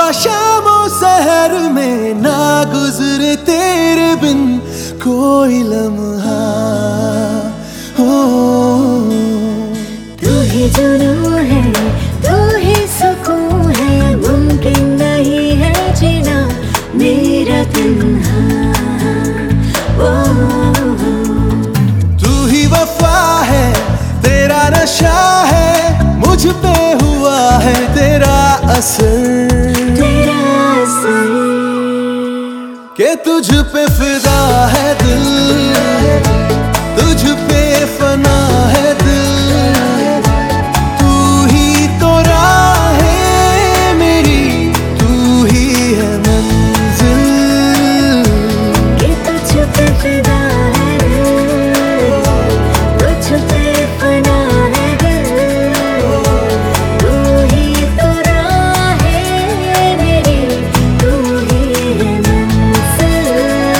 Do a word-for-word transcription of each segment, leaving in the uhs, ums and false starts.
शामों शहर में ना गुजरे तेरे बिन कोई लम्हा। हो तू ही जुनून है, तू ही सुकून है, मुमकिन नहीं है जीना मेरा तन्हा। ओ तू ही वफा है, तेरा नशा है, मुझ पे हुआ है तेरा असर, तेरा असर के तुझ पे फिदा है दिल, तुझ पे फना है दिल। तू ही तो राह है मेरी, तू ही है मंजिल, कि तुझ पे फिदा है दिल, तुझ पे फना है दिल। तू ही तो राह है मेरी, तू ही है मंजिल।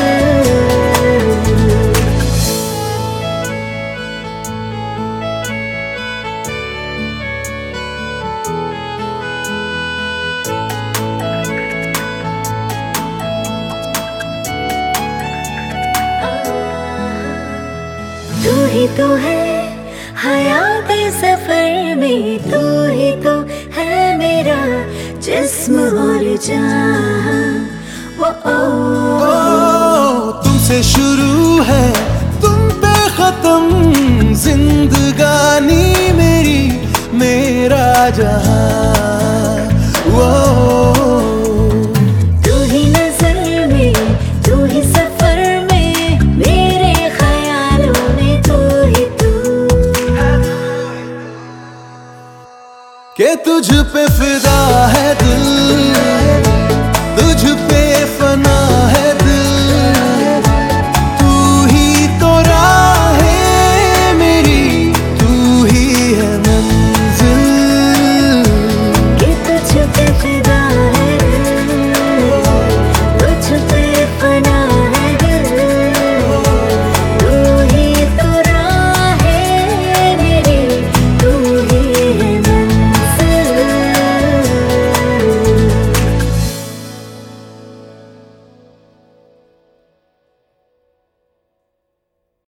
तू ही तो है हयात सफर में, तू ही तो है मेरा जिस्म और जान। वो ओ ओ, तुमसे शुरू है तुम पे खत्म, जिंदगानी मेरी मेरा जहां। वो तू ही नजर में, तू ही सफर में, मेरे ख्यालों में तू ही तू, के तुझ पे फिदा है दिल,